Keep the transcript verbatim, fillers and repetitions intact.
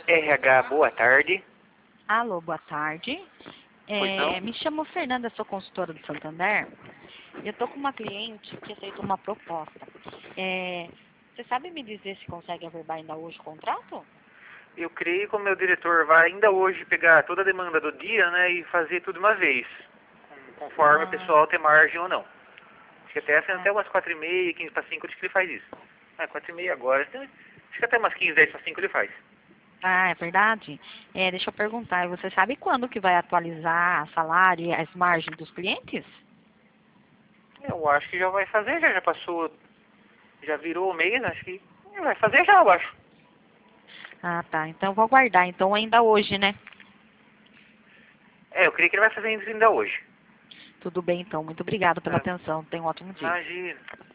R H, boa tarde. Alô, boa tarde. Pois É, não? me chamo Fernanda, sou consultora do Santander. Eu estou com uma cliente que aceitou uma proposta. É, você sabe me dizer se consegue averbar ainda hoje o contrato? Eu creio que o meu diretor vai ainda hoje pegar toda a demanda do dia, né, e fazer tudo de uma vez, conforme o Ah, pessoal ter margem ou não. Acho que até, assim, ah, até umas quatro e meia, quinze para cinco, acho que ele faz isso. É, quatro e meia agora, então, acho que até umas quinze, dez para cinco ele faz. ah, é verdade? É, deixa eu perguntar, você sabe quando que vai atualizar a salário e as margens dos clientes? Eu acho que já vai fazer, já, já passou, já virou o mês, acho que vai fazer já, eu acho. Ah, tá. Então eu vou aguardar. Então ainda hoje, né? É, eu creio que ele vai fazer isso ainda hoje. Tudo bem, então. Muito obrigada pela Tá? atenção. Tenha um ótimo dia. Imagina.